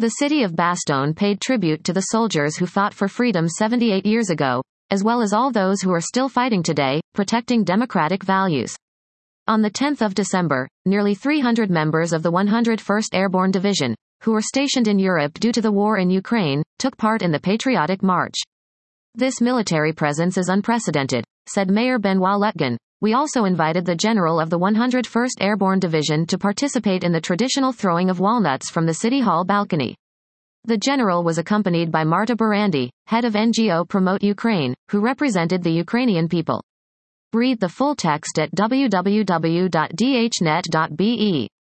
The city of Bastogne paid tribute to the soldiers who fought for freedom 78 years ago, as well as all those who are still fighting today, protecting democratic values. On the 10th of December, nearly 300 members of the 101st Airborne Division, who were stationed in Europe due to the war in Ukraine, took part in the Patriotic March. This military presence is unprecedented, said Mayor Benoit Lutgen. We also invited the general of the 101st Airborne Division to participate in the traditional throwing of walnuts from the City Hall balcony. The general was accompanied by Marta Burandy, head of NGO Promote Ukraine, who represented the Ukrainian people. Read the full text at www.dhnet.be.